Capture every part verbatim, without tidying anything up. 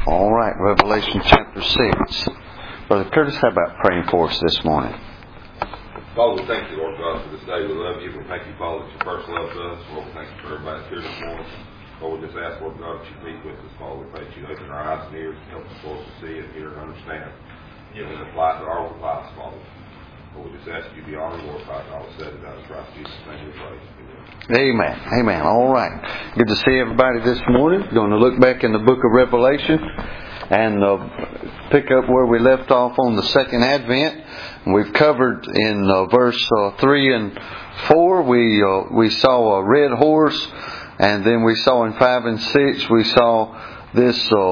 All right, Revelation chapter six. Brother Curtis, how about praying for us this morning? Father, we thank you, Lord God, for this day. We love you. We thank you, Father, that you first loved us. Lord, we thank you for everybody that's here this morning. Lord, we just ask, Lord God, that you meet with us, Father. We pray that you open our eyes and ears and help us, Lord, to see and hear and understand. And then apply to our own lives, Father. Lord, we just ask you to be honored, glorified, and all is said and done in Christ Jesus' name we pray. Amen. Amen. All right. Good to see everybody this morning. We're going to look back in the book of Revelation and uh, pick up where we left off on the second advent. We've covered in uh, verse uh, three and four. We uh, we saw a red horse, and then we saw in five and six we saw this uh,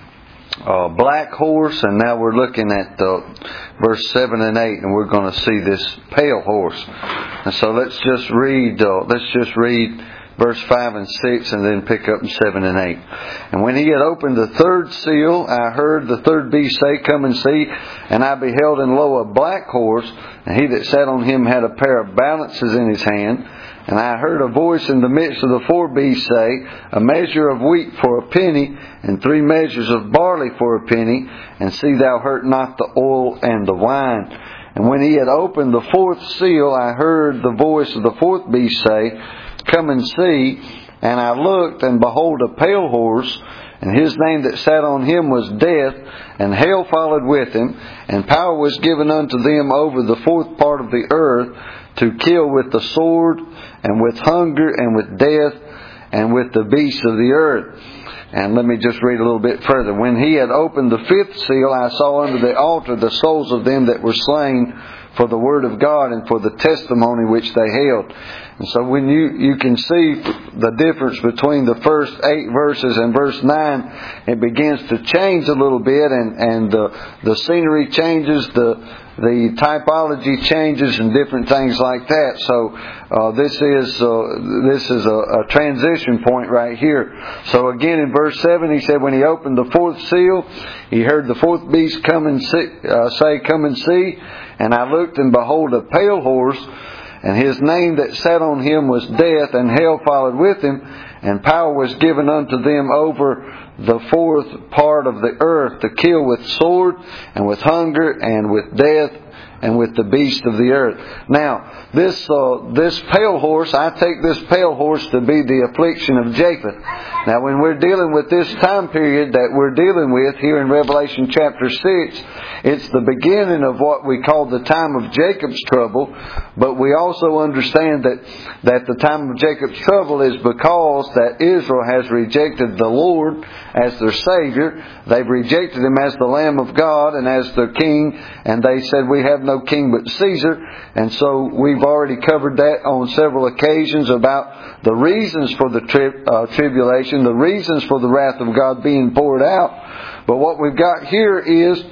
uh, black horse, and now we're looking at uh, verse seven and eight, and we're going to see this pale horse. And so let's just read. Uh, let's just read. Verse five and six, and then pick up in seven and eight. And when he had opened the third seal, I heard the third beast say, Come and see. And I beheld, and lo, a black horse, and he that sat on him had a pair of balances in his hand. And I heard a voice in the midst of the four beasts say, A measure of wheat for a penny, and three measures of barley for a penny, and see thou hurt not the oil and the wine. And when he had opened the fourth seal, I heard the voice of the fourth beast say, Come and see. And I looked, and behold, a pale horse, and his name that sat on him was Death, and hell followed with him, and power was given unto them over the fourth part of the earth, to kill with the sword, and with hunger, and with death, and with the beasts of the earth. And let me just read a little bit further. When he had opened the fifth seal, I saw under the altar the souls of them that were slain for the word of God and for the testimony which they held. And so when you, you can see the difference between the first eight verses and verse nine, it begins to change a little bit, and, and the, the scenery changes, the the typology changes, and different things like that. So uh, this is uh, this is a, a transition point right here. So again in verse seven, he said, when he opened the fourth seal, he heard the fourth beast come and see, uh, say, Come and see. And I looked, and behold, a pale horse, and his name that sat on him was Death, and hell followed with him, and power was given unto them over the fourth part of the earth, to kill with sword, and with hunger, and with death, and with the beast of the earth. Now, this uh, this pale horse, I take this pale horse to be the affliction of Japheth. Now, when we're dealing with this time period that we're dealing with here in Revelation chapter six, it's the beginning of what we call the time of Jacob's trouble. But we also understand that, that the time of Jacob's trouble is because that Israel has rejected the Lord as their Savior. They've rejected Him as the Lamb of God and as their King. And they said, we have no king but Caesar. And so we've already covered that on several occasions about the reasons for the tri- uh, tribulation, the reasons for the wrath of God being poured out. But what we've got here is,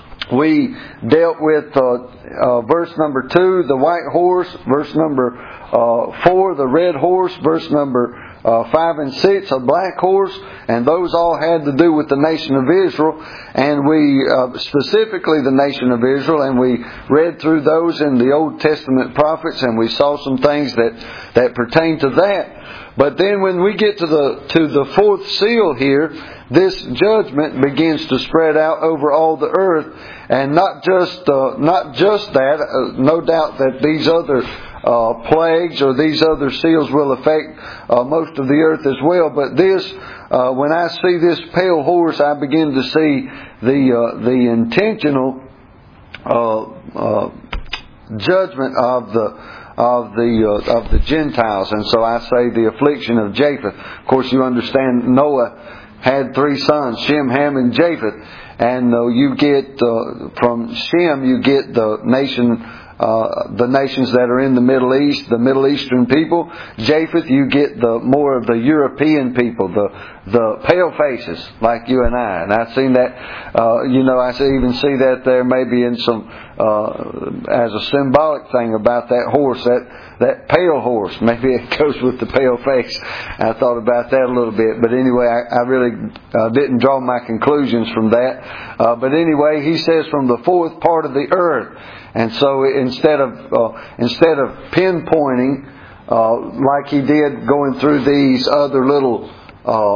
we dealt with uh, uh, verse number two, the white horse, verse number uh, four, the red horse, verse number uh, five and six, a black horse, and those all had to do with the nation of Israel, and we uh, specifically the nation of Israel, and we read through those in the Old Testament prophets, and we saw some things that that pertain to that. But then when we get to the to the fourth seal here, this judgment begins to spread out over all the earth, and not just uh, not just that. Uh, no doubt that these other uh, plagues or these other seals will affect uh, most of the earth as well. But this, uh, when I see this pale horse, I begin to see the uh, the intentional uh, uh, judgment of the. Of the uh, of the Gentiles, and so I say the affliction of Japheth. Of course, you understand Noah had three sons, Shem, Ham, and Japheth, and uh, you get uh, from Shem you get the nation, uh, the nations that are in the Middle East, the Middle Eastern people. Japheth, you get the more of the European people, the the pale faces like you and I. And I've seen that. Uh, you know, I even see that there maybe in some. Uh, as a symbolic thing about that horse, that, that pale horse. Maybe it goes with the pale face. I thought about that a little bit. But anyway, I, I really uh, didn't draw my conclusions from that. Uh, but anyway, he says from the fourth part of the earth. And so instead of, uh, instead of pinpointing, uh, like he did going through these other little uh,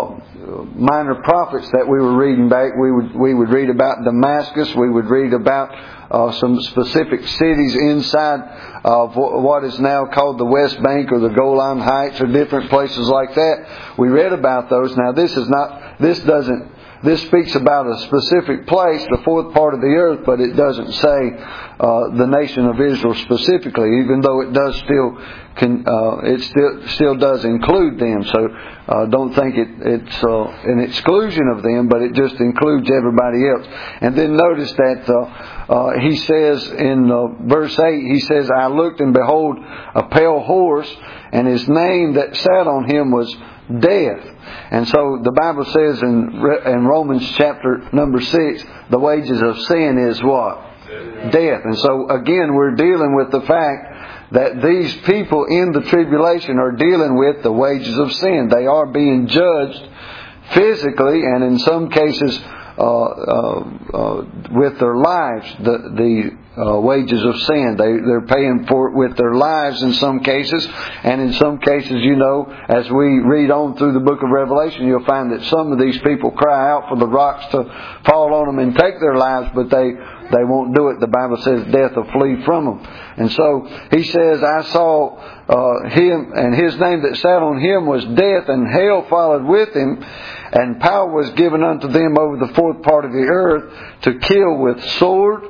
minor prophets that we were reading back, we would we would read about Damascus. We would read about uh, some specific cities inside of what is now called the West Bank or the Golan Heights or different places like that. We read about those. Now this is not. This doesn't. This speaks about a specific place, the fourth part of the earth, but it doesn't say uh, the nation of Israel specifically, even though it does still can, uh, it still still does include them. So uh, don't think it, it's uh, an exclusion of them, but it just includes everybody else. And then notice that uh, uh, he says in uh, verse eight, he says, "I looked and behold a pale horse, and his name that sat on him was Death." And so the Bible says in in Romans chapter number six, the wages of sin is what? Death. And so again, we're dealing with the fact that these people in the tribulation are dealing with the wages of sin. They are being judged physically, and in some cases uh, uh, uh, with their lives, the the Uh, wages of sin. They, they're paying for it with their lives in some cases. And in some cases, you know, as we read on through the book of Revelation, you'll find that some of these people cry out for the rocks to fall on them and take their lives, but they, they won't do it. The Bible says death will flee from them. And so he says, "I saw uh, him, and his name that sat on him was Death, and hell followed with him, and power was given unto them over the fourth part of the earth to kill with sword."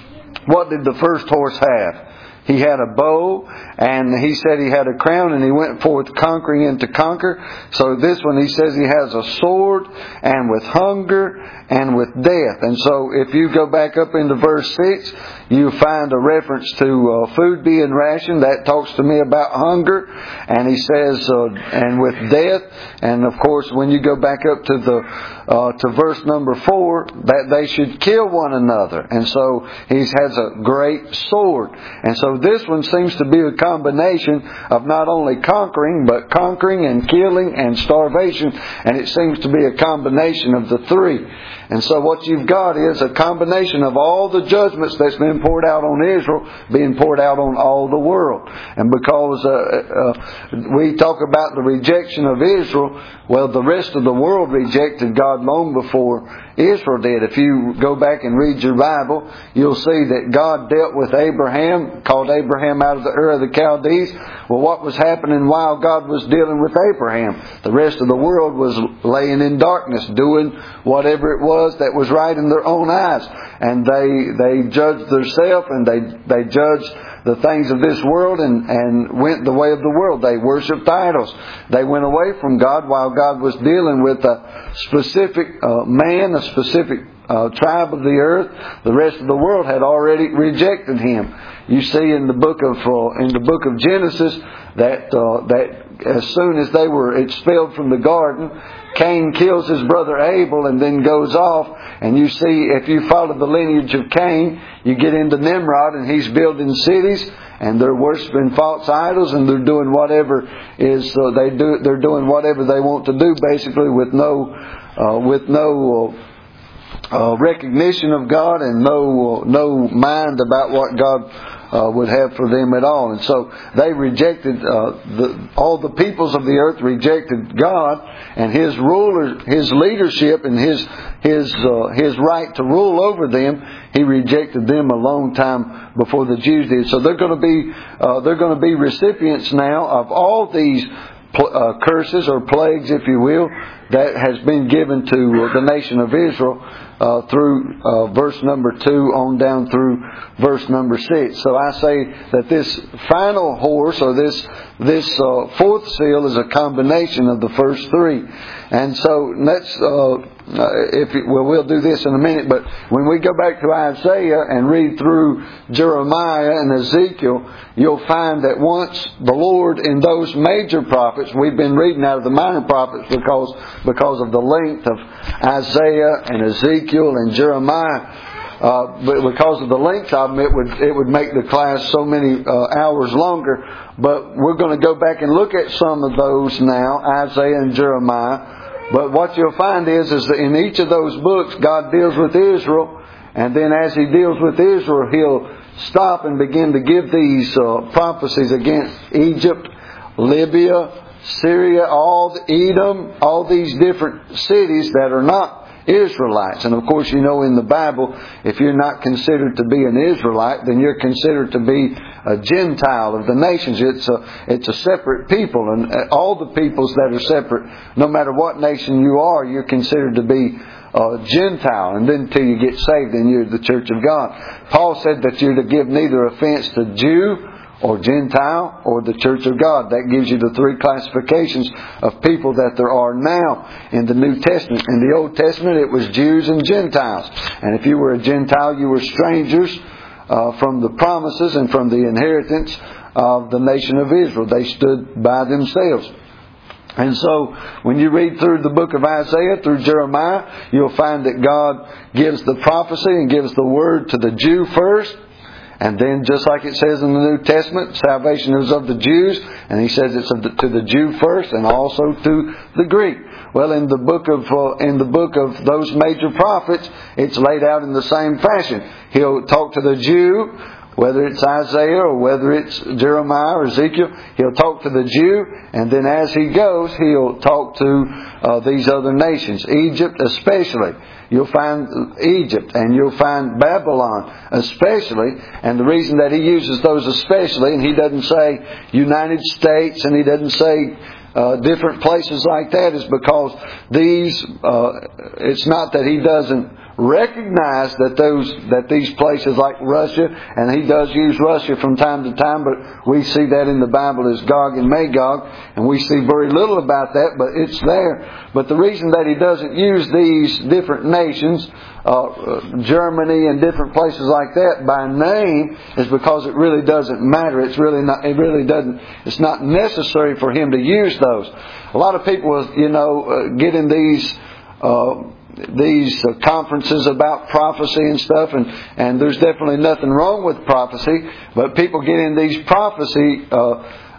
What did the first horse have? He had a bow, and he said he had a crown, and he went forth conquering and to conquer. So this one, he says he has a sword, and with hunger, and with death. And so if you go back up into verse six, you find a reference to uh, food being rationed. That talks to me about hunger. And he says, uh, and with death. And of course, when you go back up to the uh, to verse number four, that they should kill one another. And so he has a great sword. And so this one seems to be a combination of not only conquering, but conquering and killing and starvation. And it seems to be a combination of the three. And so what you've got is a combination of all the judgments that's been poured out on Israel being poured out on all the world. And because uh, uh, we talk about the rejection of Israel, well, the rest of the world rejected God long before Israel did. If you go back and read your Bible, you'll see that God dealt with Abraham, called Abraham out of the Ur of the Chaldees. Well, what was happening while God was dealing with Abraham? The rest of the world was laying in darkness, doing whatever it was that was right in their own eyes. And they they judged themselves, and they, they judged the things of this world and, and went the way of the world. They worshipped idols. They went away from God while God was dealing with a specific uh, man, a specific uh, tribe of the earth. The rest of the world had already rejected Him. You see in the book of uh, in the book of Genesis that uh, that as soon as they were expelled from the garden, Cain kills his brother Abel and then goes off. And you see, if you follow the lineage of Cain, you get into Nimrod, and he's building cities, and they're worshiping false idols, and they're doing whatever is uh, they do. They're doing whatever they want to do, basically, with no uh, with no uh, uh, recognition of God and no uh, no mind about what God Uh, would have for them at all. And so they rejected, uh, the, all the peoples of the earth rejected God and His ruler, His leadership and His His uh, His right to rule over them. He rejected them a long time before the Jews did. So they're going to be uh, they're going to be recipients now of all these pl- uh, curses or plagues, if you will, that has been given to the nation of Israel. Uh, through uh, verse number two on down through verse number six. So I say that this final horse, or this this uh, fourth seal, is a combination of the first three. And so let's, uh, if it, well, we'll do this in a minute. But when we go back to Isaiah and read through Jeremiah and Ezekiel, you'll find that once the Lord in those major prophets, we've been reading out of the minor prophets because because of the length of Isaiah and Ezekiel and Jeremiah. Uh, but because of the length of them, it would it would make the class so many uh, hours longer. But we're going to go back and look at some of those now, Isaiah and Jeremiah. But what you'll find is, is that in each of those books, God deals with Israel, and then as He deals with Israel, He'll stop and begin to give these uh, prophecies against Egypt, Libya, Syria, all the Edom, all these different cities that are not Israelites. And of course, you know in the Bible, if you're not considered to be an Israelite, then you're considered to be a Gentile of the nations. It's a, it's a separate people. And all the peoples that are separate, no matter what nation you are, you're considered to be a Gentile. And then until you get saved, then you're the church of God. Paul said that you're to give neither offense to Jew or Gentile, or the church of God. That gives you the three classifications of people that there are now in the New Testament. In the Old Testament, it was Jews and Gentiles. And if you were a Gentile, you were strangers uh, from the promises and from the inheritance of the nation of Israel. They stood by themselves. And so, when you read through the book of Isaiah, through Jeremiah, you'll find that God gives the prophecy and gives the word to the Jew first. And then, just like it says in the New Testament, salvation is of the Jews. And he says it's of the, to the Jew first and also to the Greek. Well, in the book of uh, in the book of those major prophets, it's laid out in the same fashion. He'll talk to the Jew, whether it's Isaiah or whether it's Jeremiah or Ezekiel. He'll talk to the Jew, and then as he goes, he'll talk to uh, these other nations, Egypt especially. You'll find Egypt and you'll find Babylon especially. And the reason that he uses those especially, and he doesn't say United States and he doesn't say uh, different places like that, is because these, uh, it's not that he doesn't recognize that those that these places like Russia, and he does use Russia from time to time, but we see that in the Bible as Gog and Magog, and we see very little about that, but it's there. But the reason that he doesn't use these different nations, uh, Germany and different places like that, by name, is because it really doesn't matter. It's really not. It really doesn't. It's not necessary for him to use those. A lot of people, you know, uh, get in these. Uh, these uh, conferences about prophecy and stuff, and, and there's definitely nothing wrong with prophecy, but people get in these prophecy uh,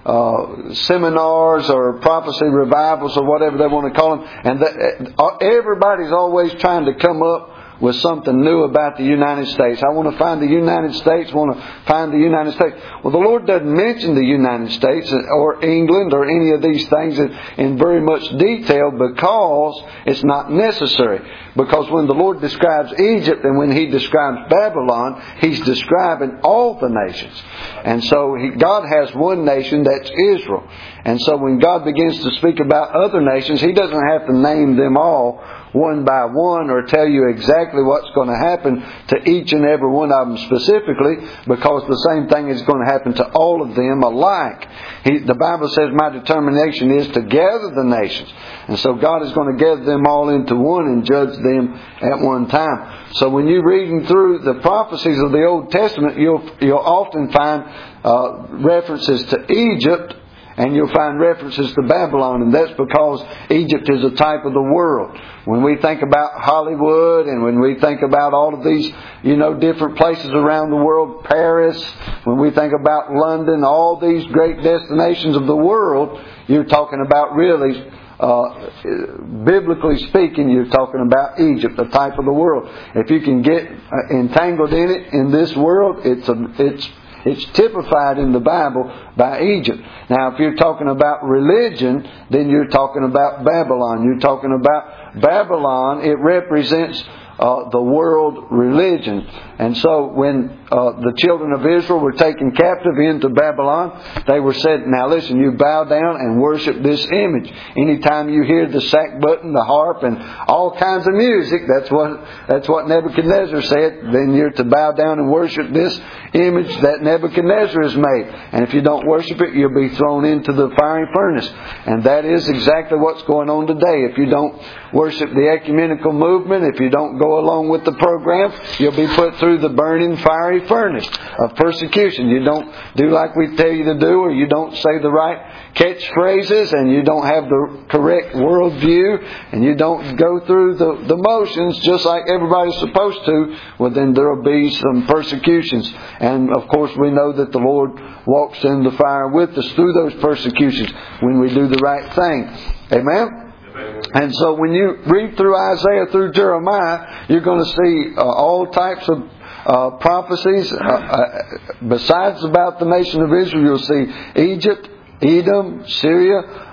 uh, seminars or prophecy revivals or whatever they want to call them, and the, uh, everybody's always trying to come up with something new about the United States. I want to find the United States, want to find the United States. Well, the Lord doesn't mention the United States or England or any of these things in very much detail because it's not necessary. Because when the Lord describes Egypt and when He describes Babylon, He's describing all the nations. And so he, God has one nation, that's Israel. And so when God begins to speak about other nations, He doesn't have to name them all one by one or tell you exactly what's going to happen to each and every one of them specifically, because the same thing is going to happen to all of them alike. He, the Bible says, my determination is to gather the nations. And so God is going to gather them all into one and judge them at one time. So when you're reading through the prophecies of the Old Testament, you'll, you'll often find uh, references to Egypt, and you'll find references to Babylon, and that's because Egypt is a type of the world. When we think about Hollywood, and when we think about all of these, you know, different places around the world, Paris, when we think about London, all these great destinations of the world, you're talking about really, uh, biblically speaking, you're talking about Egypt, a type of the world. If you can get uh, entangled in it, in this world, it's a, it's It's typified in the Bible by Egypt. Now, if you're talking about religion, then you're talking about Babylon. You're talking about Babylon. It represents uh, the world religion. And so when uh, the children of Israel were taken captive into Babylon, they were said, now listen, you bow down and worship this image. Anytime you hear the sack button, the harp, and all kinds of music, that's what that's what Nebuchadnezzar said, then you're to bow down and worship this image that Nebuchadnezzar has made. And if you don't worship it, you'll be thrown into the fiery furnace. And that is exactly what's going on today. If you don't worship the ecumenical movement, if you don't go along with the program, you'll be put through the burning fiery furnace of persecution. You don't do like we tell you to do, or you don't say the right catchphrases, and you don't have the correct worldview, and you don't go through the, the motions just like everybody's supposed to, well then there will be some persecutions. And of course we know that the Lord walks in the fire with us through those persecutions when we do the right thing. Amen? And so when you read through Isaiah through Jeremiah, you're going to see uh, all types of uh, prophecies. Uh, uh, besides about the nation of Israel, you'll see Egypt, Edom, Syria,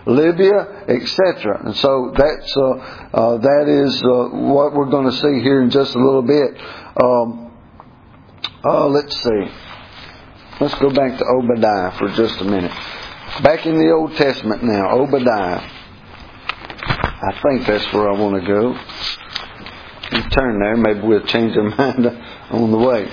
Libya, et cetera. And so that's uh, uh, that is uh, what we're going to see here in just a little bit. Um, uh, let's see. Let's go back to Obadiah for just a minute. Back in the Old Testament now, Obadiah. I think that's where I want to go. You turn there, maybe we'll change our mind on the way.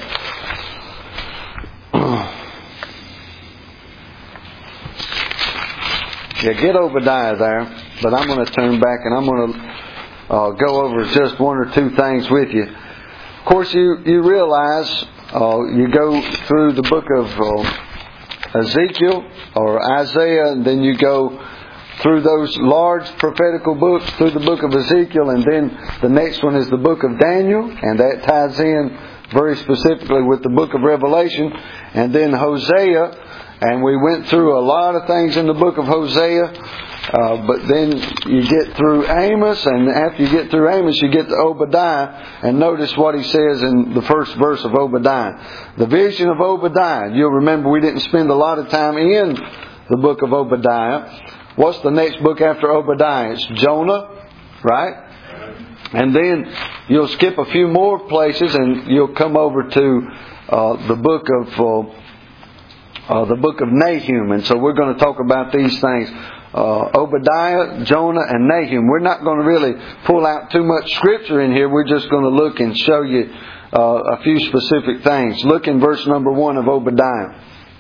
Yeah, get Obadiah there, but I'm going to turn back and I'm going to uh, go over just one or two things with you. Of course, you, you realize uh, you go through the book of uh, Ezekiel or Isaiah, and then you go through those large prophetical books, through the book of Ezekiel, and then the next one is the book of Daniel, and that ties in very specifically with the book of Revelation, and then Hosea, and we went through a lot of things in the book of Hosea, uh, but then you get through Amos, and after you get through Amos, you get to Obadiah, and notice what he says in the first verse of Obadiah. The vision of Obadiah. You'll remember we didn't spend a lot of time in the book of Obadiah. What's the next book after Obadiah? It's Jonah, right? And then you'll skip a few more places and you'll come over to uh, the book of uh, uh, the book of Nahum. And so we're going to talk about these things. Uh, Obadiah, Jonah, and Nahum. We're not going to really pull out too much scripture in here. We're just going to look and show you uh, a few specific things. Look in verse number one of Obadiah.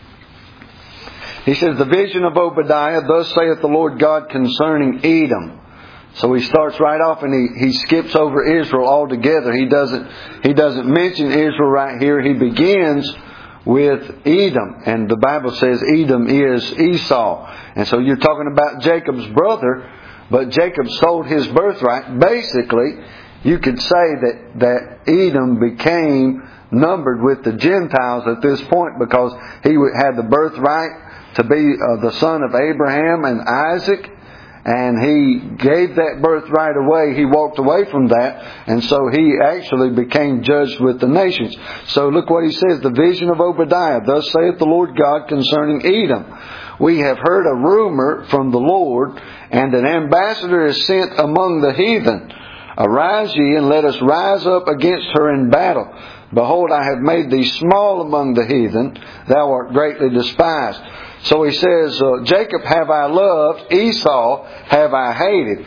He says, the vision of Obadiah, thus saith the Lord God concerning Edom. So he starts right off and he, he skips over Israel altogether. He doesn't, he doesn't mention Israel right here. He begins with Edom. And the Bible says Edom is Esau. And so you're talking about Jacob's brother, but Jacob sold his birthright. Basically, you could say that, that Edom became numbered with the Gentiles at this point because he had the birthright to be uh, the son of Abraham and Isaac, and he gave that birthright away. He walked away from that, and so he actually became judged with the nations. So look what he says, the vision of Obadiah, thus saith the Lord God concerning Edom. We have heard a rumor from the Lord, and an ambassador is sent among the heathen. Arise ye, and let us rise up against her in battle. Behold, I have made thee small among the heathen, thou art greatly despised. So he says, uh, Jacob have I loved, Esau have I hated.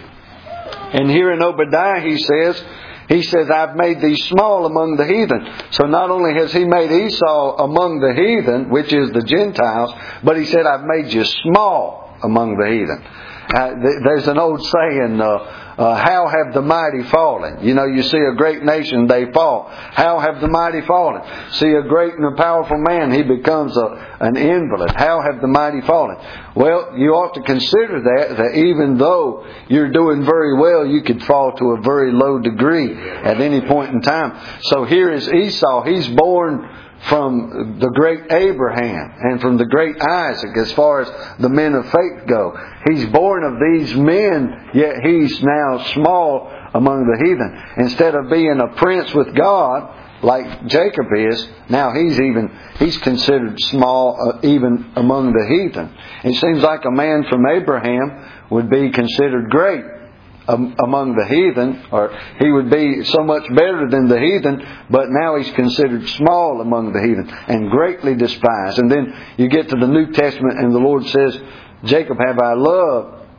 And here in Obadiah he says, he says, I've made thee small among the heathen. So not only has he made Esau among the heathen, which is the Gentiles, but he said, I've made you small among the heathen. Uh, th- there's an old saying, uh, uh, how have the mighty fallen? You know, you see a great nation, they fall. How have the mighty fallen? See a great and a powerful man, he becomes a, an invalid. How have the mighty fallen? Well, you ought to consider that, that even though you're doing very well, you could fall to a very low degree at any point in time. So here is Esau. He's born from the great Abraham and from the great Isaac as far as the men of faith go. He's born of these men, yet he's now small among the heathen. Instead of being a prince with God, like Jacob is, now he's even, he's considered small uh, even among the heathen. It seems like a man from Abraham would be considered great among the heathen, or he would be so much better than the heathen, but now he's considered small among the heathen and greatly despised. And then you get to the New Testament and the Lord says, Jacob have I loved,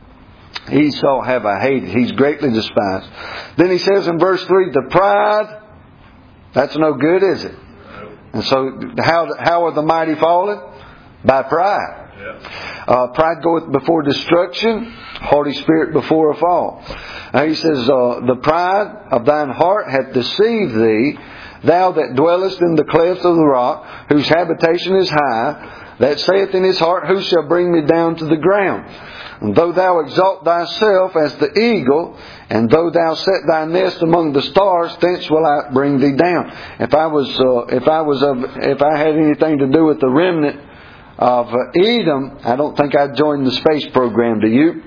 Esau have I hated. He's greatly despised. Then he says in verse three, the pride, that's no good, is it? And so how, how are the mighty fallen? By pride. Uh, pride goeth before destruction, haughty spirit before a fall. Now he says, uh, the pride of thine heart hath deceived thee, thou that dwellest in the clefts of the rock, whose habitation is high, that saith in his heart, who shall bring me down to the ground? And though thou exalt thyself as the eagle, and though thou set thy nest among the stars, thence will I bring thee down. If I was, uh, if I was, of, if I had anything to do with the remnant of Edom, I don't think I'd join the space program, do you?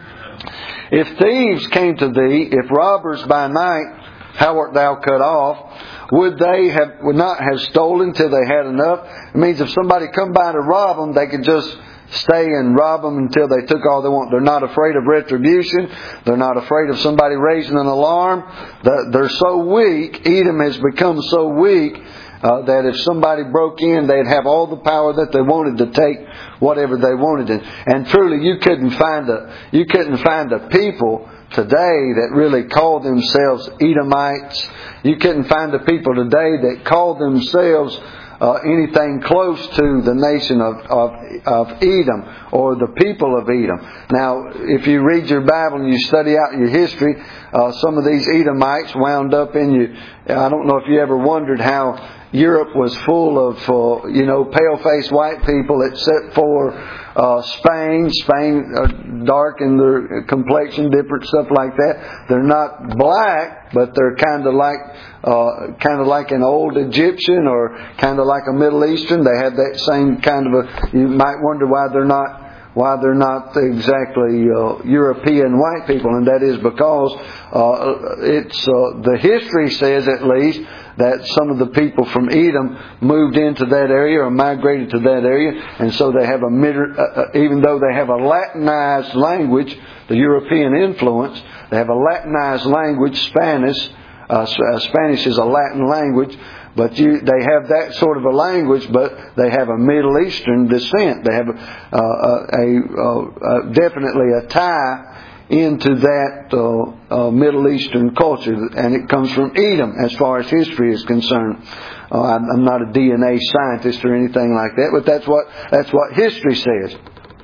If thieves came to thee, if robbers by night, how art thou cut off? Would they have, would not have stolen till they had enough? It means if somebody come by to rob them, they could just stay and rob them until they took all they want. They're not afraid of retribution. They're not afraid of somebody raising an alarm. They're so weak. Edom has become so weak uh, that if somebody broke in, they'd have all the power that they wanted to take whatever they wanted. And, and truly, you couldn't find a you couldn't find a people today that really called themselves Edomites. You couldn't find a people today that called themselves Uh, anything close to the nation of, of, of Edom or the people of Edom. Now, if you read your Bible and you study out your history, uh, some of these Edomites wound up in you. I don't know if you ever wondered how Europe was full of, uh, you know, pale-faced white people, except for uh, Spain. Spain, uh, dark in their complexion, different stuff like that. They're not black, but they're kind of like, uh, kind of like an old Egyptian or kind of like a Middle Eastern. They have that same kind of a. You might wonder why they're not. Why they're not exactly uh, European white people, and that is because uh, it's uh, the history says at least that some of the people from Edom moved into that area or migrated to that area, and so they have a uh, even though they have a Latinized language, the European influence, they have a Latinized language, Spanish. Uh, Spanish is a Latin language. But you, they have that sort of a language, but they have a Middle Eastern descent. They have a, uh, a, a, a definitely a tie into that uh, uh, Middle Eastern culture, and it comes from Edom as far as history is concerned. Uh, I'm, I'm not a D N A scientist or anything like that, but that's what that's what history says.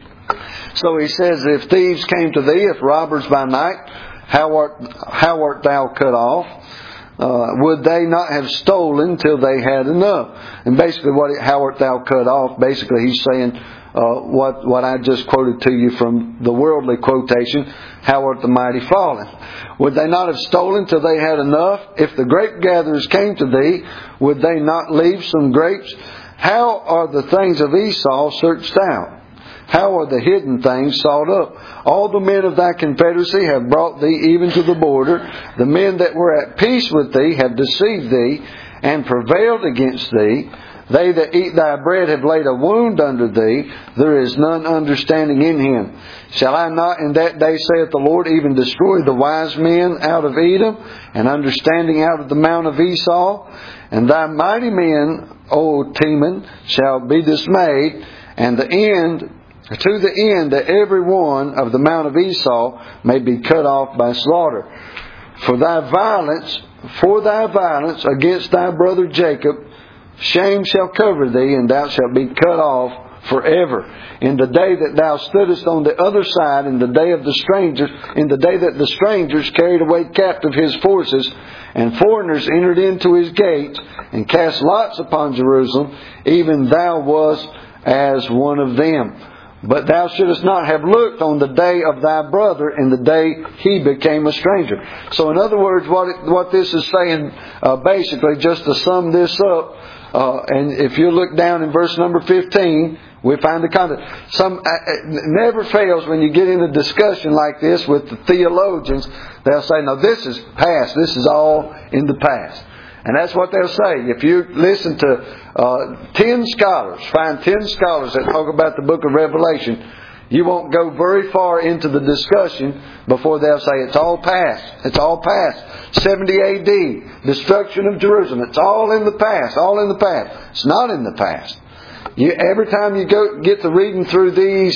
So he says, "If thieves came to thee, if robbers by night, how art how art thou cut off? Uh, would they not have stolen till they had enough?" And basically, what how art thou cut off? Basically, he's saying uh, what what I just quoted to you from the worldly quotation. How art the mighty fallen? Would they not have stolen till they had enough? If the grape gatherers came to thee, would they not leave some grapes? How are the things of Esau searched out? How are the hidden things sought up? All the men of thy confederacy have brought thee even to the border. The men that were at peace with thee have deceived thee and prevailed against thee. They that eat thy bread have laid a wound under thee. There is none understanding in him. Shall I not in that day, saith the Lord, even destroy the wise men out of Edom and understanding out of the mount of Esau? And thy mighty men, O Teman, shall be dismayed, and the end... to the end that every one of the mount of Esau may be cut off by slaughter. For thy violence, for thy violence against thy brother Jacob, shame shall cover thee, and thou shalt be cut off forever. In the day that thou stoodest on the other side, in the day of the strangers, in the day that the strangers carried away captive his forces, and foreigners entered into his gates, and cast lots upon Jerusalem, even thou wast as one of them. But thou shouldest not have looked on the day of thy brother in the day he became a stranger. So in other words, what it, what this is saying, uh, basically, just to sum this up, uh, and if you look down in verse number fifteen, we find the content. Some uh, it never fails when you get in a discussion like this with the theologians. They'll say, "No, this is past. This is all in the past." And that's what they'll say. If you listen to uh, ten scholars, find ten scholars that talk about the book of Revelation, you won't go very far into the discussion before they'll say it's all past. It's all past. seventy A D, destruction of Jerusalem. It's all in the past. All in the past. It's not in the past. You, every time you go get to reading through these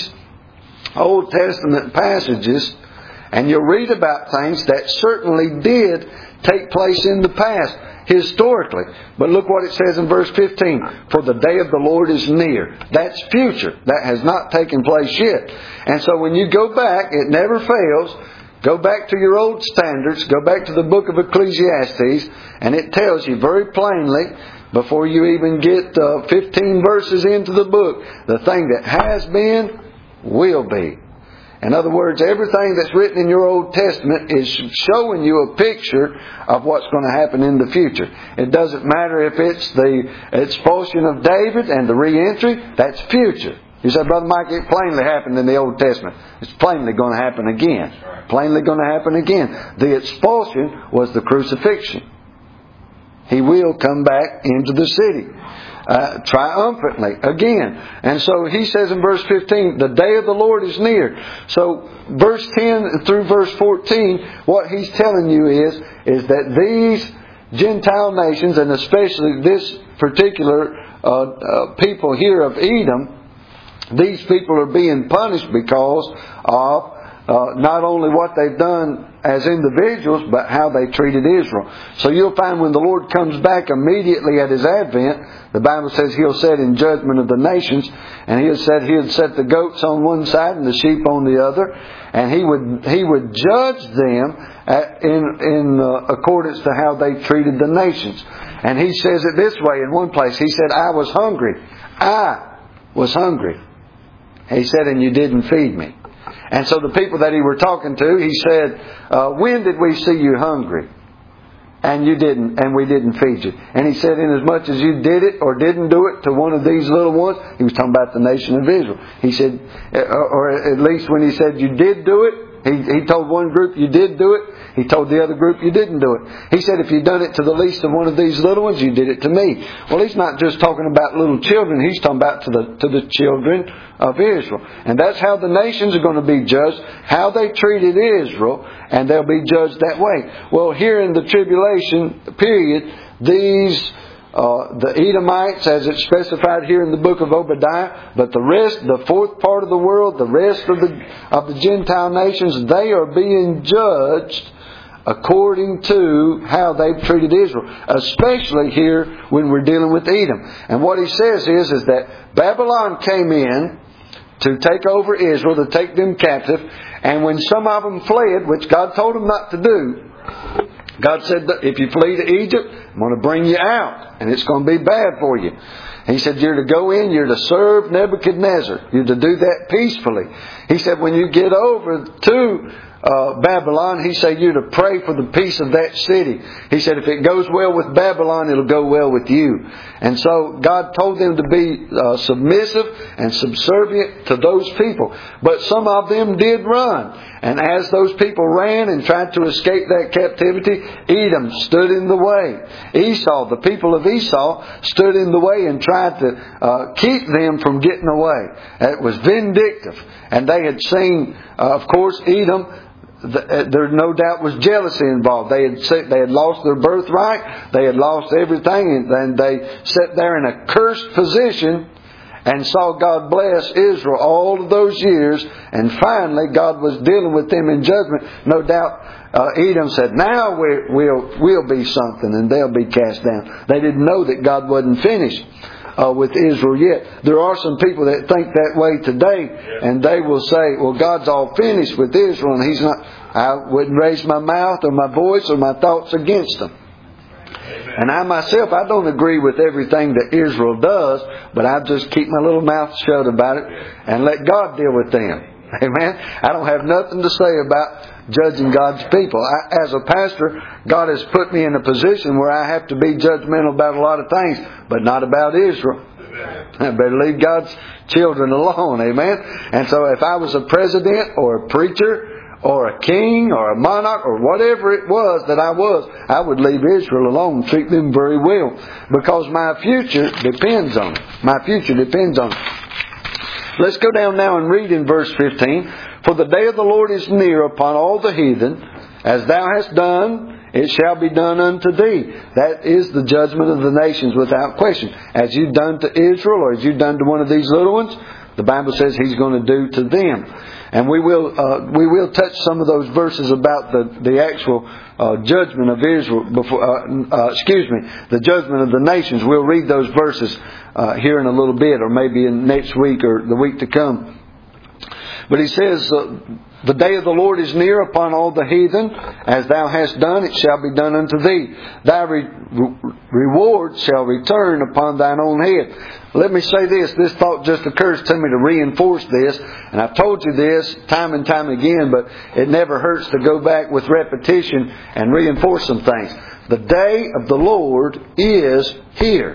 Old Testament passages, and you'll read about things that certainly did take place in the past. Historically. But look what it says in verse fifteen. For the day of the Lord is near. That's future. That has not taken place yet. And so when you go back, it never fails. Go back to your old standards. Go back to the book of Ecclesiastes. And it tells you very plainly, before you even get uh, fifteen verses into the book, the thing that has been will be. In other words, everything that's written in your Old Testament is showing you a picture of what's going to happen in the future. It doesn't matter if it's the expulsion of David and the re-entry. That's future. You say, "Brother Mike, it plainly happened in the Old Testament." It's plainly going to happen again. Plainly going to happen again. The expulsion was the crucifixion. He will come back into the city. uh, triumphantly again. And so he says in verse fifteen, the day of the Lord is near. So verse ten through verse fourteen, what he's telling you is, is that these Gentile nations, and especially this particular uh, uh, people here of Edom, these people are being punished because of uh, not only what they've done as individuals, but how they treated Israel. So you'll find when the Lord comes back immediately at His advent, the Bible says He'll set in judgment of the nations, and He'll set He'll set the goats on one side and the sheep on the other, and He would He would judge them at, in in uh, accordance to how they treated the nations. And He says it this way in one place. He said, "I was hungry. I was hungry." He said, "And you didn't feed me." And so the people that He were talking to, He said, uh, "When did we see you hungry? And you didn't, and we didn't feed you." And He said, "Inasmuch as you did it or didn't do it to one of these little ones," He was talking about the nation of Israel. He said, or at least when He said you did do it, He, he told one group you did do it. He told the other group you didn't do it. He said, if you'd done it to the least of one of these little ones, you did it to me. Well, He's not just talking about little children. He's talking about to the to the children of Israel. And that's how the nations are going to be judged, how they treated Israel, and they'll be judged that way. Well, here in the tribulation period, these Uh, the Edomites, as it's specified here in the book of Obadiah, but the rest, the fourth part of the world, the rest of the of the Gentile nations, they are being judged according to how they've treated Israel, especially here when we're dealing with Edom. And what he says is, is that Babylon came in to take over Israel, to take them captive, and when some of them fled, which God told them not to do, God said that if you flee to Egypt, I'm going to bring you out, and it's going to be bad for you. He said you're to go in, you're to serve Nebuchadnezzar. You're to do that peacefully. He said when you get over to uh, Babylon, He said you're to pray for the peace of that city. He said if it goes well with Babylon, it'll go well with you. And so God told them to be uh, submissive and subservient to those people. But some of them did run. And as those people ran and tried to escape that captivity, Edom stood in the way. Esau, the people of Esau, stood in the way and tried to uh, keep them from getting away. It was vindictive. And they had seen, uh, of course, Edom, there no doubt was jealousy involved. They had they had lost their birthright. They had lost everything. And they sat there in a cursed position and saw God bless Israel all of those years. And finally, God was dealing with them in judgment. No doubt, uh, Edom said, now we're, we'll, we'll be something and they'll be cast down. They didn't know that God wasn't finished uh, with Israel yet. There are some people that think that way today, and they will say, well, God's all finished with Israel and He's not. I wouldn't raise my mouth or my voice or my thoughts against them. And I myself, I don't agree with everything that Israel does, but I just keep my little mouth shut about it and let God deal with them. Amen. I don't have nothing to say about judging God's people. I, as a pastor, God has put me in a position where I have to be judgmental about a lot of things, but not about Israel. I better leave God's children alone. Amen. And so if I was a president or a preacher or a king or a monarch or whatever it was that I was, I would leave Israel alone, treat them very well, because my future depends on it. My future depends on it. Let's go down now and read in verse fifteen. For the day of the Lord is near upon all the heathen. As thou hast done, it shall be done unto thee. That is the judgment of the nations without question. As you've done to Israel, or as you've done to one of these little ones, the Bible says He's going to do to them. And we will uh, we will touch some of those verses about the the actual uh, judgment of Israel before. Uh, uh, excuse me, the judgment of the nations. We'll read those verses uh, here in a little bit, or maybe in next week or the week to come. But he says, uh, the day of the Lord is near upon all the heathen. As thou hast done, it shall be done unto thee. Thy re- reward shall return upon thine own head. Let me say this. This thought just occurs to me to reinforce this. And I've told you this time and time again, but it never hurts to go back with repetition and reinforce some things. The day of the Lord is here.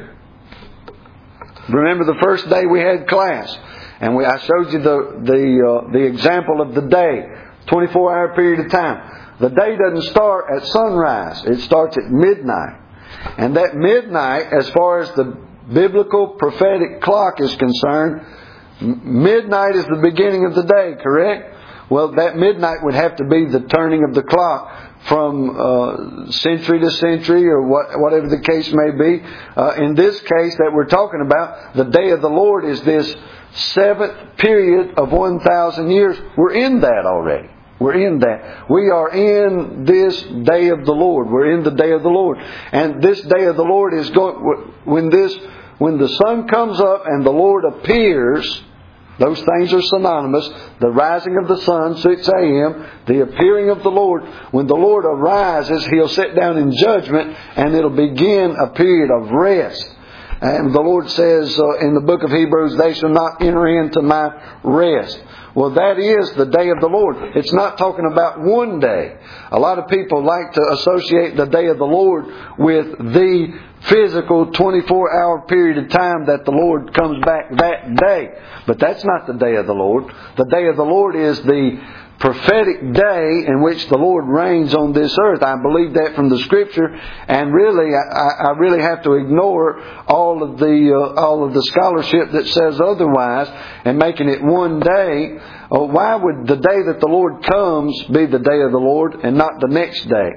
Remember the first day we had class. And we, I showed you the the uh, the example of the day, twenty-four hour period of time. The day doesn't start at sunrise; it starts at midnight. And that midnight, as far as the biblical prophetic clock is concerned, midnight is the beginning of the day, correct? Well, that midnight would have to be the turning of the clock from uh, century to century, or what, whatever the case may be. Uh, in this case that we're talking about, the day of the Lord is this seventh period of one thousand years. We're in that already. We're in that. We are in this day of the Lord. We're in the day of the Lord. And this day of the Lord is going, when this, when the sun comes up and the Lord appears, those things are synonymous. The rising of the sun, six a.m., the appearing of the Lord. When the Lord arises, He'll sit down in judgment, and it'll begin a period of rest. And the Lord says uh, in the book of Hebrews, they shall not enter into my rest. Well, that is the day of the Lord. It's not talking about one day. A lot of people like to associate the day of the Lord with the physical twenty-four hour period of time that the Lord comes back that day. But that's not the day of the Lord. The day of the Lord is the prophetic day in which the Lord reigns on this earth. I believe that from the Scripture, and really, I, I really have to ignore all of the uh, all of the scholarship that says otherwise, and making it one day. Uh, why would the day that the Lord comes be the day of the Lord and not the next day?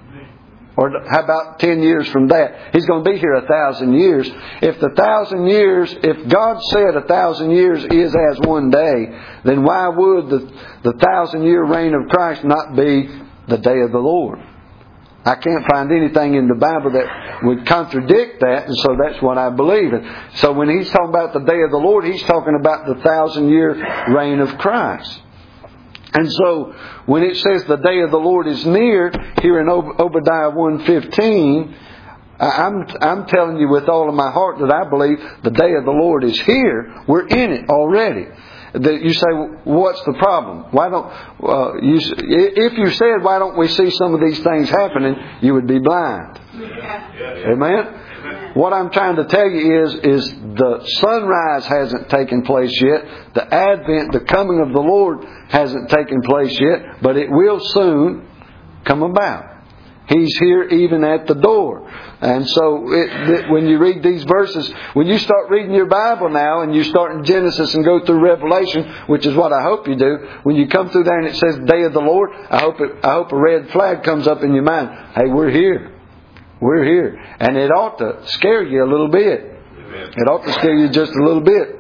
Or how about ten years from that? He's going to be here a thousand years. If the thousand years, if God said a thousand years is as one day, then why would the, the thousand year reign of Christ not be the day of the Lord? I can't find anything in the Bible that would contradict that, and so that's what I believe in. So when He's talking about the day of the Lord, He's talking about the thousand year reign of Christ. And so, when it says the day of the Lord is near, here in Obadiah one fifteen, I'm, I'm telling you with all of my heart that I believe the day of the Lord is here. We're in it already. That you say, what's the problem? Why don't uh, you? If you said, why don't we see some of these things happening? You would be blind. Yeah. Amen. What I'm trying to tell you is, is the sunrise hasn't taken place yet. The advent, the coming of the Lord hasn't taken place yet, but it will soon come about. He's here even at the door. And so it, it, when you read these verses, when you start reading your Bible now and you start in Genesis and go through Revelation, which is what I hope you do, when you come through there and it says Day of the Lord, I hope it, I hope a red flag comes up in your mind. Hey, we're here. We're here. And it ought to scare you a little bit. It ought to scare you just a little bit.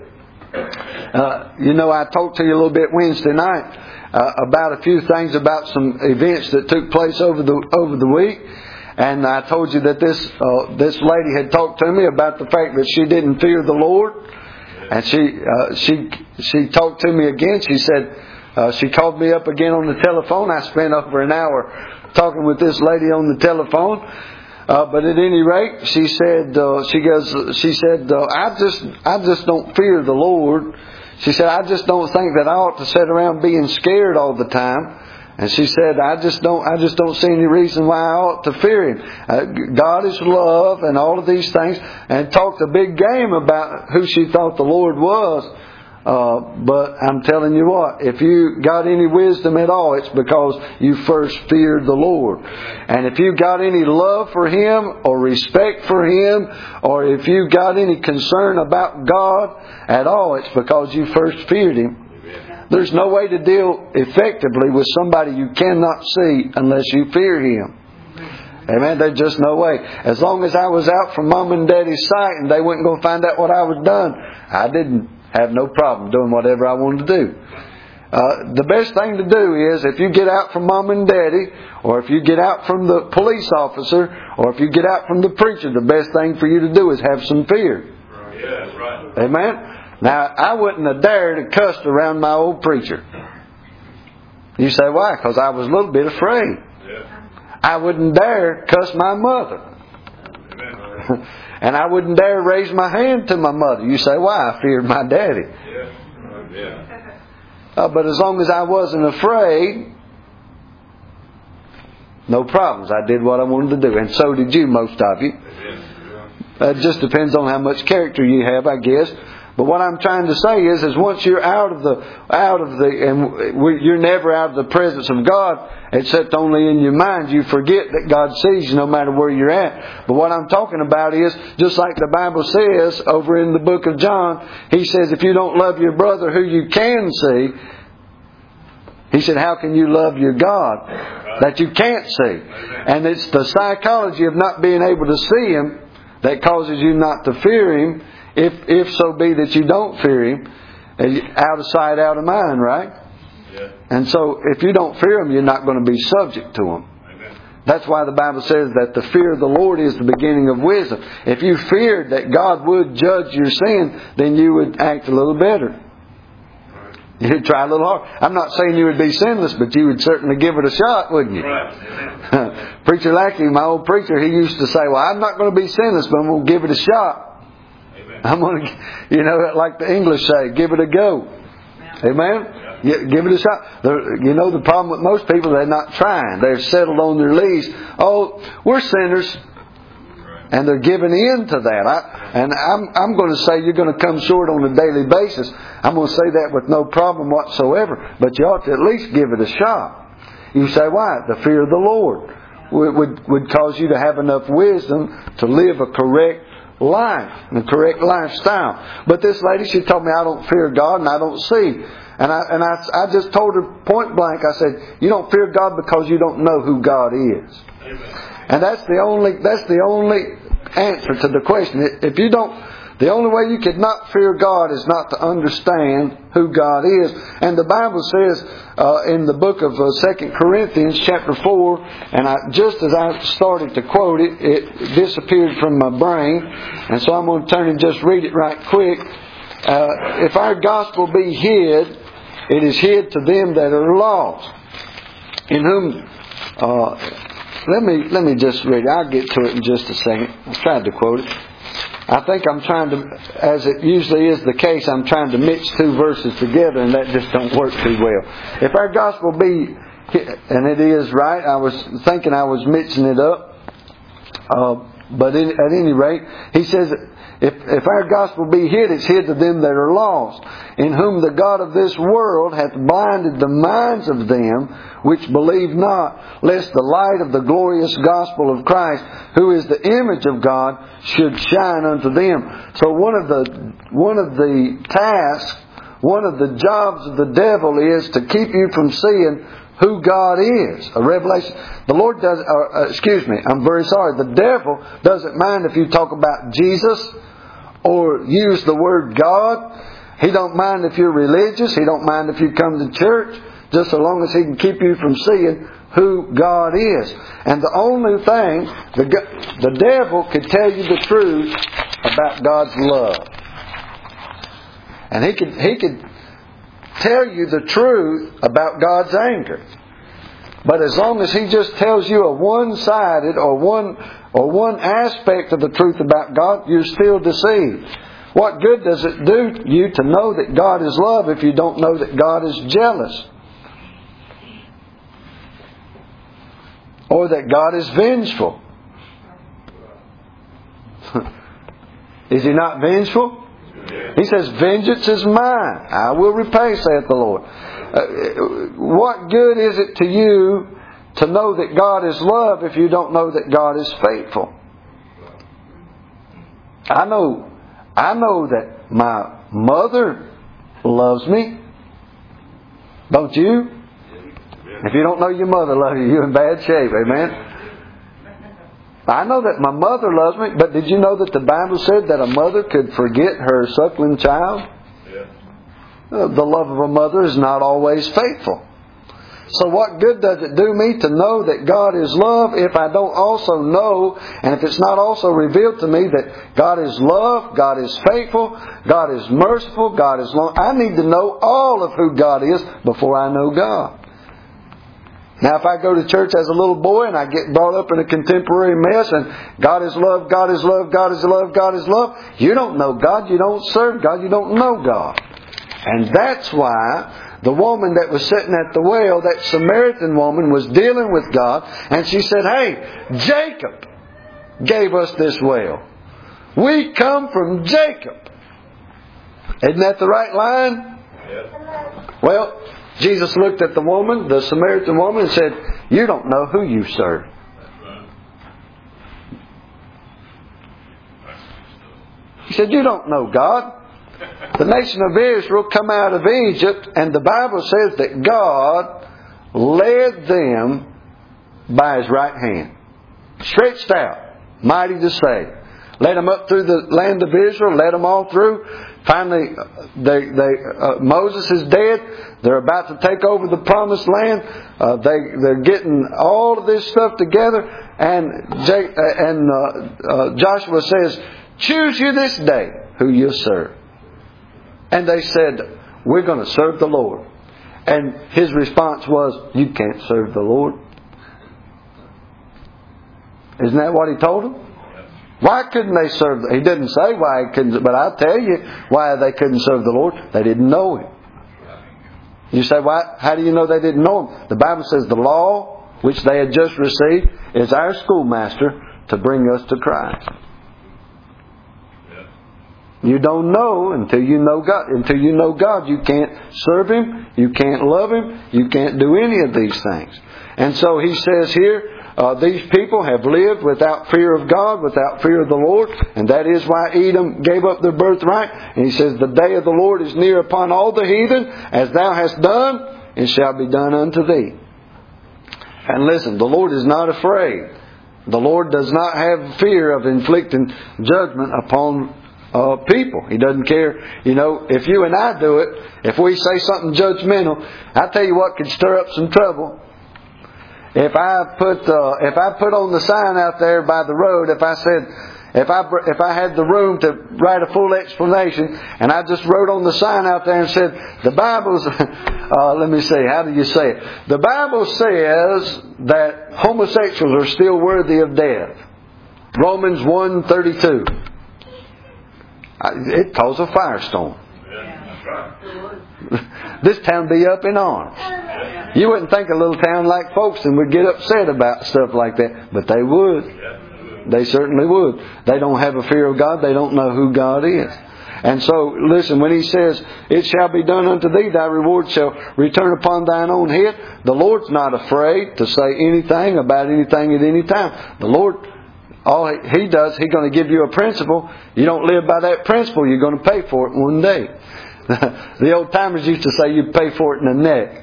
Uh, you know, I talked to you a little bit Wednesday night uh, about a few things, about some events that took place over the over the week. And I told you that this uh, this lady had talked to me about the fact that she didn't fear the Lord. And she uh, she she talked to me again. She said, uh, she called me up again on the telephone. I spent over an hour talking with this lady on the telephone. Uh, but at any rate, she said, uh, she goes, she said, uh, I just, I just don't fear the Lord. She said, I just don't think that I ought to sit around being scared all the time. And she said, I just don't, I just don't see any reason why I ought to fear Him. Uh, God is love and all of these things, and talked a big game about who she thought the Lord was. Uh, but I'm telling you what, if you got any wisdom at all, it's because you first feared the Lord. And if you got any love for Him or respect for Him, or if you got any concern about God at all, it's because you first feared Him. There's no way to deal effectively with somebody you cannot see unless you fear Him. Amen. There's just no way. As long as I was out from Mom and Daddy's sight and they weren't going to find out what I was done, I didn't have no problem doing whatever I wanted to do. Uh, the best thing to do is, if you get out from Mom and Daddy, or if you get out from the police officer, or if you get out from the preacher, the best thing for you to do is have some fear. Right. Yeah, right. Amen. Now, I wouldn't have dared to cuss around my old preacher. You say, why? Because I was a little bit afraid. Yeah. I wouldn't dare cuss my mother. Amen. And I wouldn't dare raise my hand to my mother. You say, why? I feared my daddy. Yeah. Yeah. Uh, but as long as I wasn't afraid, no problems. I did what I wanted to do. And so did you, most of you. It uh, just depends on how much character you have, I guess. But what I'm trying to say is, is once you're out of the, out of the, and you're never out of the presence of God, except only in your mind, you forget that God sees you no matter where you're at. But what I'm talking about is, just like the Bible says over in the book of John, He says, if you don't love your brother who you can see, He said, how can you love your God that you can't see? And it's the psychology of not being able to see Him that causes you not to fear Him, if if so be that you don't fear Him. Out of sight, out of mind, right? Yeah. And so if you don't fear Him, you're not going to be subject to Him. Amen. That's why the Bible says that the fear of the Lord is the beginning of wisdom. If you feared that God would judge your sin, then you would act a little better. You'd try a little hard. I'm not saying you would be sinless, but you would certainly give it a shot, wouldn't you? Right. Preacher Lackey, my old preacher, he used to say, well, I'm not going to be sinless, but I'm going to give it a shot. Amen. I'm going to, you know, like the English say, give it a go. Amen? Yeah. Give it a shot. The, you know, the problem with most people, they're not trying. They're settled on their lees. Oh, we're sinners. And they're giving in to that. I, and I'm, I'm going to say you're going to come short on a daily basis. I'm going to say that with no problem whatsoever. But you ought to at least give it a shot. You say, why? The fear of the Lord would, would, would cause you to have enough wisdom to live a correct life, and a correct lifestyle. But this lady, she told me, I don't fear God and I don't see. And I, and I, I just told her point blank, I said, you don't fear God because you don't know who God is. Amen. And that's the only, that's the only answer to the question. If you don't, the only way you could not fear God is not to understand who God is. And the Bible says uh, in the book of uh, Second Corinthians chapter four, and I, just as I started to quote it, it disappeared from my brain. And so I'm going to turn and just read it right quick. Uh, if our gospel be hid, it is hid to them that are lost, in whom... Uh, Let me let me just read it. I'll get to it in just a second. I tried to quote it. I think I'm trying to, as it usually is the case, I'm trying to mix two verses together, and that just don't work too well. If our gospel be, and it is right, I was thinking I was mixing it up, uh, but in, at any rate, he says, if, if our gospel be hid, it's hid to them that are lost, in whom the God of this world hath blinded the minds of them which believe not, lest the light of the glorious gospel of Christ, who is the image of God, should shine unto them. So one of the one of the tasks, one of the jobs of the devil is to keep you from seeing who God is. A revelation. The Lord does. Uh, excuse me. I'm very sorry. The devil doesn't mind if you talk about Jesus or use the word God. He don't mind if you're religious. He don't mind if you come to church, just so long as he can keep you from seeing who God is. And the only thing, the, the devil could tell you the truth about God's love. And he could, he could tell you the truth about God's anger. But as long as he just tells you a one-sided or one or one aspect of the truth about God, you're still deceived. What good does it do you to know that God is love if you don't know that God is jealous? Or that God is vengeful? Is He not vengeful? He says, vengeance is mine. I will repay, saith the Lord. Uh, what good is it to you to know that God is love if you don't know that God is faithful? I know, I know that my mother loves me. Don't you? If you don't know your mother loves you, you're in bad shape. Amen? I know that my mother loves me, but did you know that the Bible said that a mother could forget her suckling child? Yeah. The love of a mother is not always faithful. So what good does it do me to know that God is love if I don't also know, and if it's not also revealed to me that God is love, God is faithful, God is merciful, God is long. I need to know all of who God is before I know God. Now, if I go to church as a little boy and I get brought up in a contemporary mess and God is love, God is love, God is love, God is love, you don't know God, you don't serve God, you don't know God. And that's why the woman that was sitting at the well, that Samaritan woman, was dealing with God, and she said, hey, Jacob gave us this well. We come from Jacob. Isn't that the right line? Yes. Well, Jesus looked at the woman, the Samaritan woman, and said, you don't know who you serve. He said, you don't know God. The nation of Israel come out of Egypt, and the Bible says that God led them by His right hand. Stretched out, mighty to save. Led them up through the land of Israel, led them all through. Finally, they, they, uh, Moses is dead. They're about to take over the promised land. Uh, they, they're getting all of this stuff together. And, J, uh, and uh, uh, Joshua says, choose you this day who you'll serve. And they said, we're going to serve the Lord. And his response was, you can't serve the Lord. Isn't that what he told them? Why couldn't they serve? He didn't say why he couldn't, but I'll tell you why they couldn't serve the Lord. They didn't know Him. You say, why? How do you know they didn't know Him? The Bible says the law, which they had just received, is our schoolmaster to bring us to Christ. You don't know until you know God. Until you know God, you can't serve Him, you can't love Him, you can't do any of these things. And so He says here, Uh, these people have lived without fear of God, without fear of the Lord, and that is why Edom gave up their birthright. And he says, the day of the Lord is near upon all the heathen, as thou hast done, it shall be done unto thee. And listen, the Lord is not afraid. The Lord does not have fear of inflicting judgment upon uh, people. He doesn't care. You know, if you and I do it, if we say something judgmental, I tell you what could stir up some trouble. If I put uh, if I put on the sign out there by the road, if I said, if I if I had the room to write a full explanation, and I just wrote on the sign out there and said, the Bible's, uh, let me see, how do you say it? The Bible says that homosexuals are still worthy of death. Romans one thirty-two. It caused a firestorm. This town be up in arms. You wouldn't think a little town like Folkestone would get upset about stuff like that, but they would. They certainly would. They don't have a fear of God. They don't know who God is. And so, listen, when He says, it shall be done unto thee, thy reward shall return upon thine own head, the Lord's not afraid to say anything about anything at any time. The Lord, all He does, He's going to give you a principle. You don't live by that principle, you're going to pay for it one day. The old timers used to say you'd pay for it in the neck.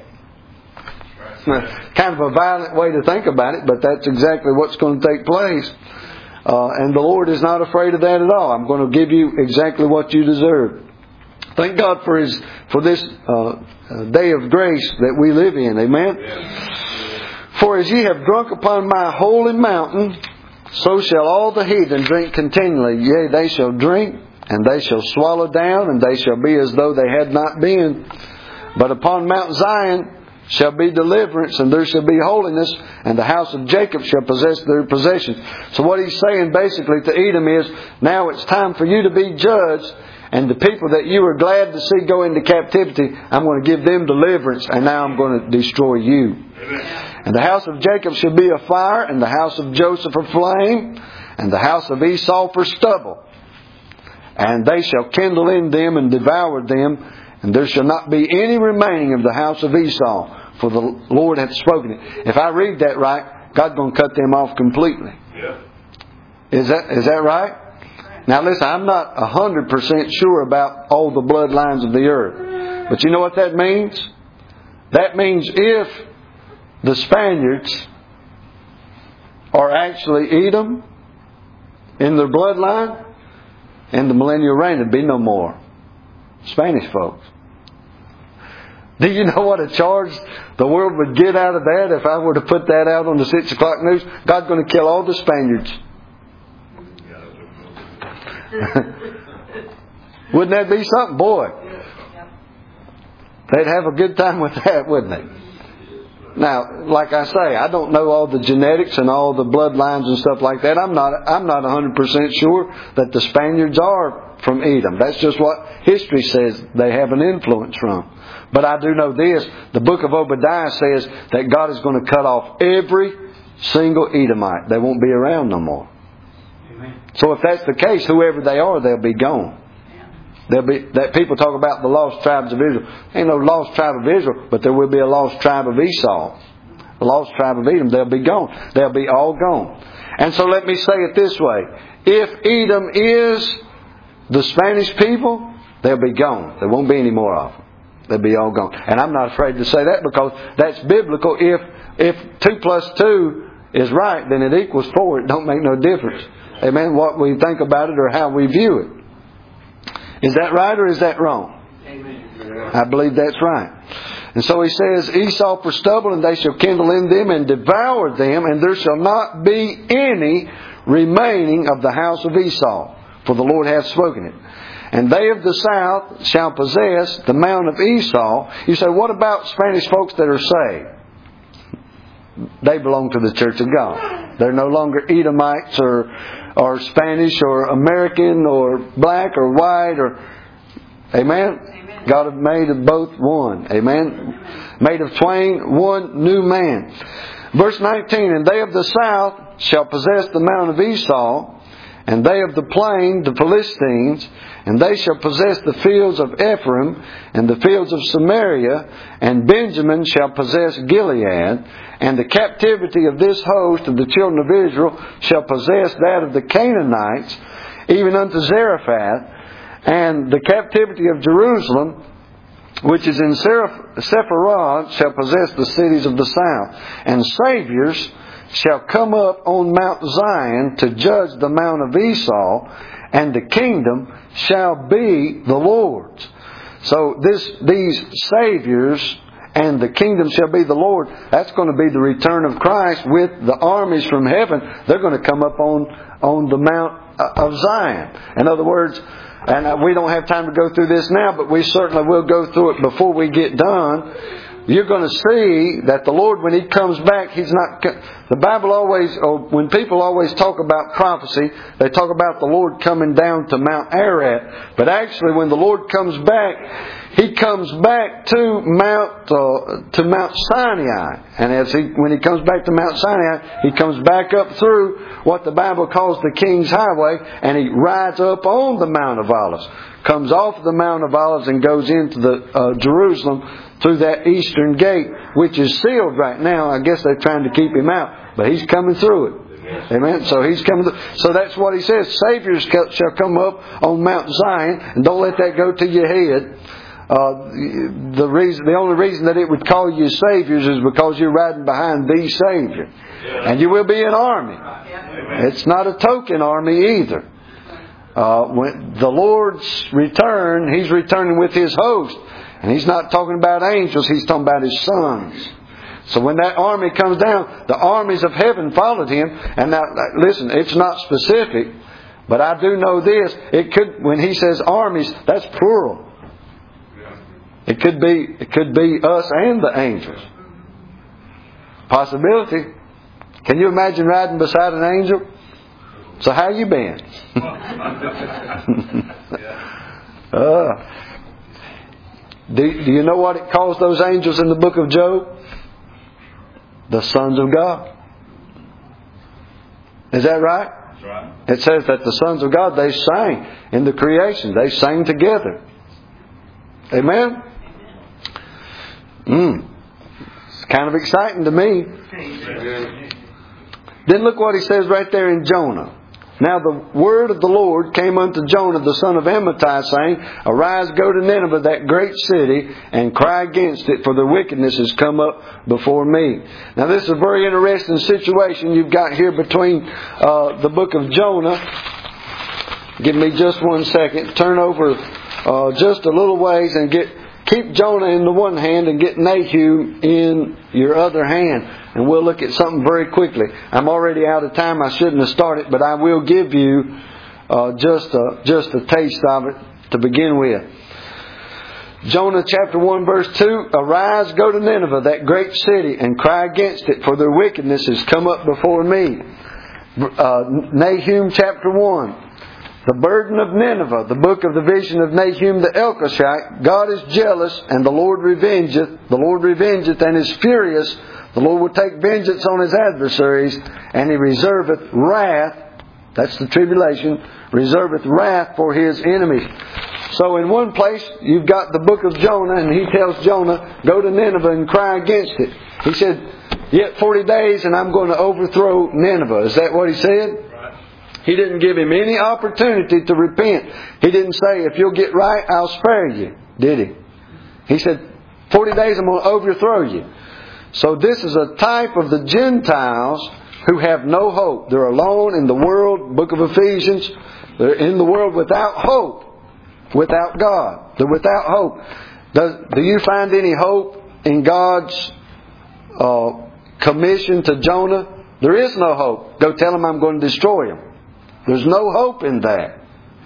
Kind of a violent way to think about it, but that's exactly what's going to take place. Uh, and the Lord is not afraid of that at all. I'm going to give you exactly what you deserve. Thank God for His for this uh, day of grace that we live in. Amen. For as ye have drunk upon my holy mountain, so shall all the heathen drink continually. Yea, they shall drink, and they shall swallow down, and they shall be as though they had not been. But upon Mount Zion shall be deliverance, and there shall be holiness, and the house of Jacob shall possess their possessions. So what he's saying basically to Edom is, now it's time for you to be judged, and the people that you were glad to see go into captivity, I'm going to give them deliverance, and now I'm going to destroy you. Amen. And the house of Jacob shall be a fire, and the house of Joseph a flame, and the house of Esau for stubble. And they shall kindle in them and devour them, and there shall not be any remaining of the house of Esau, for the Lord hath spoken it. If I read that right, God's going to cut them off completely. Yeah. Is that is that right? Now listen, I'm not a hundred percent sure about all the bloodlines of the earth, but you know what that means? That means if the Spaniards are actually Edom in their bloodline, in the millennial reign, there'd be no more Spanish folks. Do you know what a charge the world would get out of that if I were to put that out on the six o'clock news? God's going to kill all the Spaniards. Wouldn't that be something? Boy, they'd have a good time with that, wouldn't they? Now, like I say, I don't know all the genetics and all the bloodlines and stuff like that. I'm not I'm not one hundred percent sure that the Spaniards are from Edom. That's just what history says they have an influence from. But I do know this. The book of Obadiah says that God is going to cut off every single Edomite. They won't be around no more. Amen. So if that's the case, whoever they are, they'll be gone. There'll be that people talk about the lost tribes of Israel. Ain't no lost tribe of Israel, but there will be a lost tribe of Esau. The lost tribe of Edom, they'll be gone. They'll be all gone. And so let me say it this way. If Edom is the Spanish people, they'll be gone. There won't be any more of them. They'll be all gone. And I'm not afraid to say that because that's biblical. If if two plus two is right, then it equals four. It don't make no difference. Amen. What we think about it or how we view it. Is that right or is that wrong? Amen. I believe that's right. And so he says, Esau for stubble, and they shall kindle in them and devour them, and there shall not be any remaining of the house of Esau, for the Lord hath spoken it. And they of the south shall possess the mount of Esau. You say, what about Spanish folks that are saved? They belong to the Church of God. They're no longer Edomites or or Spanish or American or black or white or Amen. Amen. God hath made of both one. Amen. Amen. Made of twain one new man. Verse nineteen, and they of the south shall possess the mount of Esau, and they of the plain the Philistines, and they shall possess the fields of Ephraim and the fields of Samaria, and Benjamin shall possess Gilead, and the captivity of this host of the children of Israel shall possess that of the Canaanites, even unto Zarephath, and the captivity of Jerusalem, which is in Sepharad, shall possess the cities of the south. And saviors shall come up on Mount Zion to judge the mount of Esau, and the kingdom shall be the Lord's. So this, these saviors and the kingdom shall be the Lord, that's going to be the return of Christ with the armies from heaven. They're going to come up on, on the Mount of Zion. In other words, and we don't have time to go through this now, but we certainly will go through it before we get done. You're going to see that the Lord, when He comes back, He's not... The Bible always, or when people always talk about prophecy, they talk about the Lord coming down to Mount Ararat. But actually, when the Lord comes back, He comes back to Mount uh, to Mount Sinai. And as he, when He comes back to Mount Sinai, He comes back up through what the Bible calls the King's Highway, and He rides up on the Mount of Olives. Comes off the Mount of Olives and goes into the uh, Jerusalem through that eastern gate, which is sealed right now. I guess they're trying to keep Him out, but He's coming through it. Amen. So He's coming through. So that's what He says. Saviors shall come up on Mount Zion, and don't let that go to your head. Uh, the reason, the only reason that it would call you saviors is because you're riding behind the Savior, and you will be an army. It's not a token army either. Uh, when the Lord's return, He's returning with His host. And He's not talking about angels, He's talking about His sons. So when that army comes down, the armies of heaven followed Him. And now, listen, it's not specific, but I do know this. It could, when He says armies, that's plural. It could be, it could be us and the angels. Possibility. Can you imagine riding beside an angel? So how you been? uh, do, do you know what it calls those angels in the book of Job? The sons of God. Is that right? That's right. It says that the sons of God, they sang in the creation. They sang together. Amen? Mm. It's kind of exciting to me. Then look what He says right there in Jonah. Now the word of the Lord came unto Jonah the son of Amittai, saying, Arise, go to Nineveh, that great city, and cry against it, for their wickedness has come up before me. Now this is a very interesting situation you've got here between uh, the book of Jonah. Give me just one second. Turn over uh, just a little ways and get keep Jonah in the one hand and get Nahum in your other hand. And we'll look at something very quickly. I'm already out of time. I shouldn't have started, but I will give you uh, just a, just a taste of it to begin with. Jonah chapter one verse two, Arise, go to Nineveh, that great city, and cry against it, for their wickedness has come up before me. Uh, Nahum chapter one, the burden of Nineveh, the book of the vision of Nahum the Elkoshite. God is jealous, and the Lord revengeth. The Lord revengeth and is furious. The Lord will take vengeance on His adversaries, and He reserveth wrath, that's the tribulation, reserveth wrath for His enemies. So in one place, you've got the book of Jonah, and he tells Jonah, go to Nineveh and cry against it. He said, yet forty days and I'm going to overthrow Nineveh. Is that what he said? Right. He didn't give him any opportunity to repent. He didn't say, if you'll get right, I'll spare you. Did he? He said, forty days I'm going to overthrow you. So this is a type of the Gentiles who have no hope. They're alone in the world. Book of Ephesians. They're in the world without hope. Without God. They're without hope. Does, do you find any hope in God's uh, commission to Jonah? There is no hope. Go tell him I'm going to destroy him. There's no hope in that.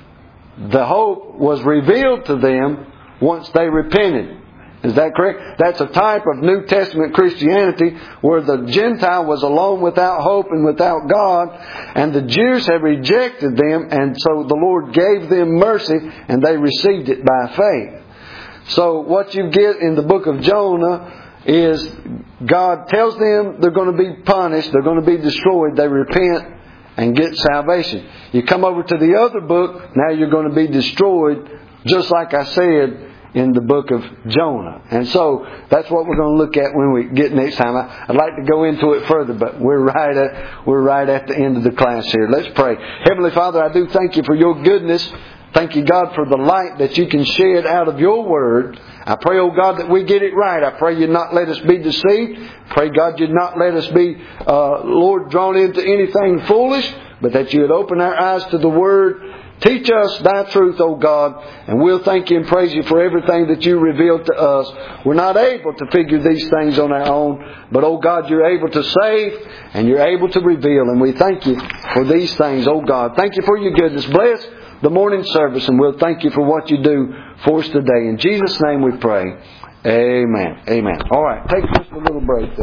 The hope was revealed to them once they repented. Is that correct? That's a type of New Testament Christianity where the Gentile was alone without hope and without God, and the Jews have rejected them, and so the Lord gave them mercy and they received it by faith. So what you get in the book of Jonah is God tells them they're going to be punished, they're going to be destroyed, they repent and get salvation. You come over to the other book, now you're going to be destroyed, just like I said in the book of Jonah. And so that's what we're going to look at when we get next time. I, I'd like to go into it further, but we're right at we're right at the end of the class here. Let's pray. Heavenly Father, I do thank you for your goodness. Thank you, God, for the light that you can shed out of your word. I pray, oh God, that we get it right. I pray you not let us be deceived. Pray, God, you'd not let us be, uh, Lord, drawn into anything foolish, but that you would open our eyes to the word. Teach us thy truth, O God, and we'll thank you and praise you for everything that you revealed to us. We're not able to figure these things on our own, but, O God, you're able to save and you're able to reveal, and we thank you for these things, O God. Thank you for your goodness. Bless the morning service, and we'll thank you for what you do for us today. In Jesus' name we pray. Amen. Amen. All right, take just a little break there.